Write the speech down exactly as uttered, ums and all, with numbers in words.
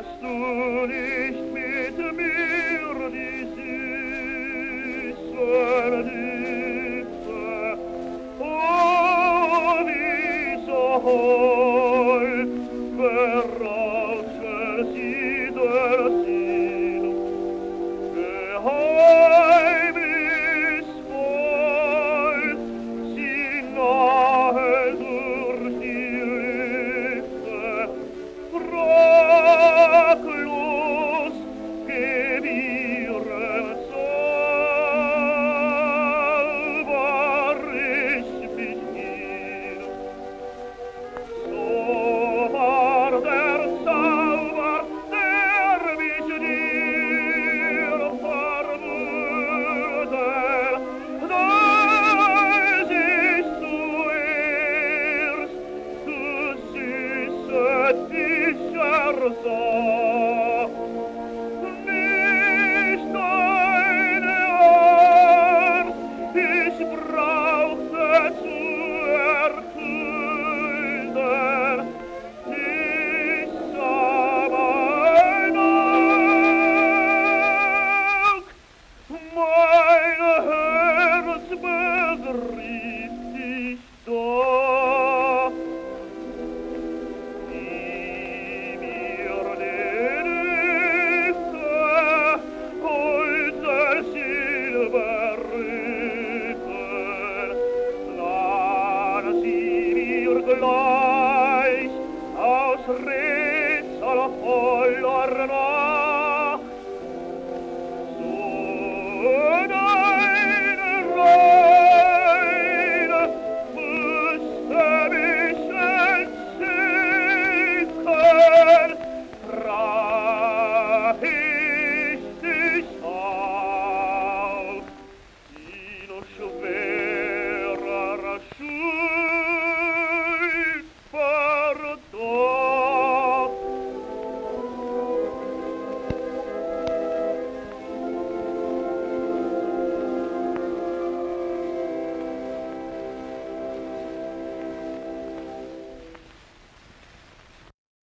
Hörst du nicht mit mir die süßen Düfte? Oh, wie so hold berauschen sie der Sinn, geheimnisvoll sie nahe durch die Lüfte, fraglos gewirren zauber ich mich hin. So war der Zauber, der mich dir vermute, als ich zuerst du süße Fischer sah. Nicht deine Art, ich brauchte zu erkühlen, ich sah mein Auge, mein Herz begriff dich doch. Wie mir die Düfte holter Silberrücken, sahen sie mir gleich aus rätselvoller Nacht. So deine Reine müsste mich entzücken, traf ich dich auf in schwerer Schuhe.